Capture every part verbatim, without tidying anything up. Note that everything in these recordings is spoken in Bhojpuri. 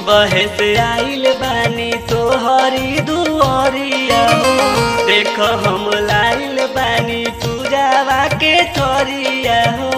सुबह से आइल बानी तोहरी दुआरिया हो, देख हम लाइल बानी पूजावा के थरिया हो।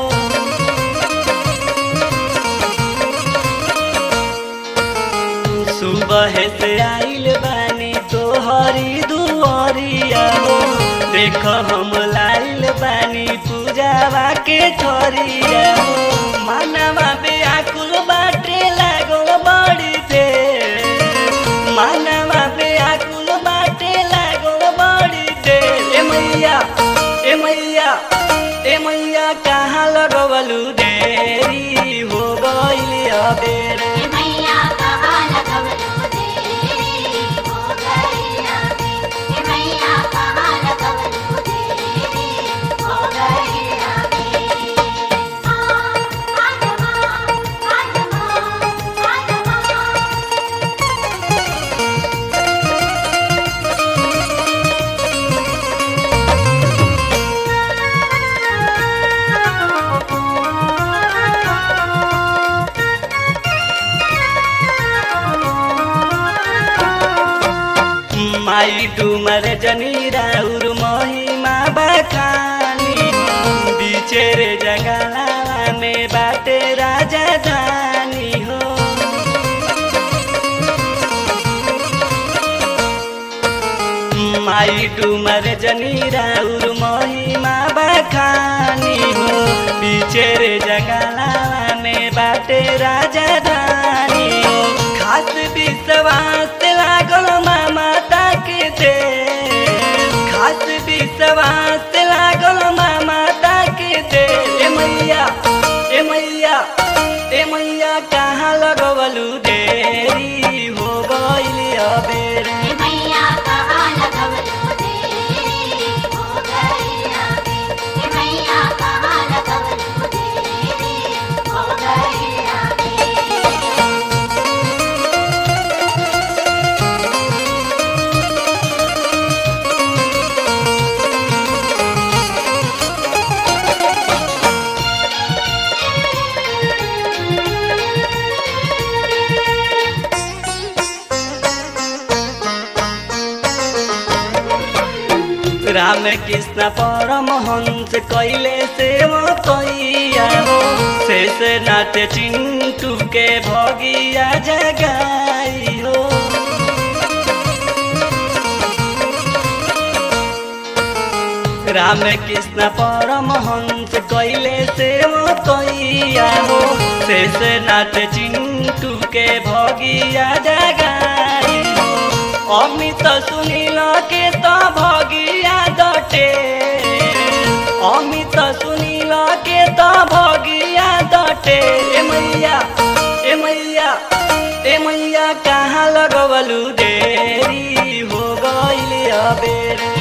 सुबह से आइल बानी तोहरी दुआरिया हो, देख हम लाइल बानी पूजावा के थरिया हो। मानवा व्याकुल बाटे लागल बड़ी थे, मानवा व्याकुल बाटे लागल बड़ी थे। ए मैया ए मैया ए मैया कहाँ लगवलू देरी हो गइल अबेर। माई डुमर जनी राउर महिमा बखानी, बीचे रे जंगला में बाटे राजा धानी हो। माई डुमर जनी राउर महिमा बखानी हो, बीचे रे जंगला में बाटे राजा धानी हो। खास विश्वास लागल माता के दे, खास विश्वास लागल माता के दे। ए मैया ए मैया ए मैया कहाँ लगवलू देरी हो गइल अबेर। राम कृष्ण परमहंस कैले सेवकैया हो, शेष नाथ चिंटू के भगिया जगाई हो। राम कृष्ण परमहंस कैले सेवकैया हो, शेष नाथ चिंटू के भगिया जगाई हो। अमित सुनील के तो भगिया दटे, अमित सुनील के तो भगिया दटे। ए मैया ए मैया ए मैया कहाँ लगवलू देरी हो गइल अबेर।